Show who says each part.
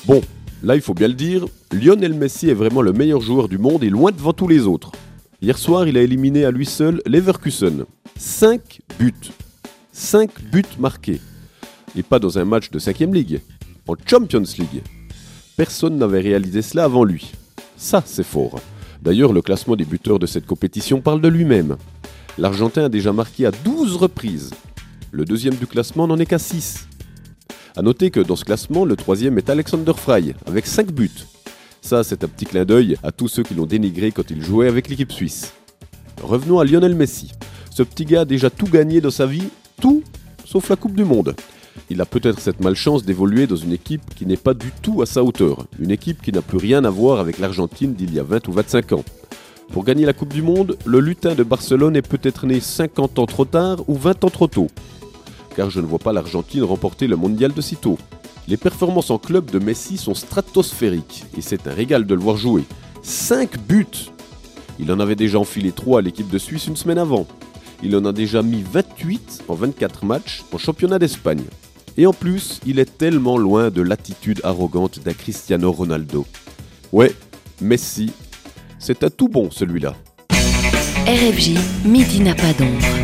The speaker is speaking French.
Speaker 1: Bon, là il faut bien le dire, Lionel Messi est vraiment le meilleur joueur du monde et loin devant tous les autres. Hier soir, il a éliminé à lui seul Leverkusen. 5 buts. 5 buts marqués. Et pas dans un match de 5e Ligue, en Champions League. Personne n'avait réalisé cela avant lui. Ça, c'est fort. D'ailleurs, le classement des buteurs de cette compétition parle de lui-même. L'Argentin a déjà marqué à 12 reprises. Le deuxième du classement n'en est qu'à 6. A noter que dans ce classement, le troisième est Alexander Frey, avec 5 buts. Ça, c'est un petit clin d'œil à tous ceux qui l'ont dénigré quand il jouait avec l'équipe suisse. Revenons à Lionel Messi. Ce petit gars a déjà tout gagné dans sa vie, tout, sauf la Coupe du Monde. Il a peut-être cette malchance d'évoluer dans une équipe qui n'est pas du tout à sa hauteur. Une équipe qui n'a plus rien à voir avec l'Argentine d'il y a 20 ou 25 ans. Pour gagner la Coupe du Monde, le lutin de Barcelone est peut-être né 50 ans trop tard ou 20 ans trop tôt. Car je ne vois pas l'Argentine remporter le mondial de si tôt. Les performances en club de Messi sont stratosphériques et c'est un régal de le voir jouer. 5 buts! Il en avait déjà enfilé 3 à l'équipe de Suisse une semaine avant. Il en a déjà mis 28 en 24 matchs en championnat d'Espagne. Et en plus, il est tellement loin de l'attitude arrogante d'un Cristiano Ronaldo. Ouais, Messi, c'est un tout bon celui-là.
Speaker 2: RFJ, midi n'a pas d'ombre.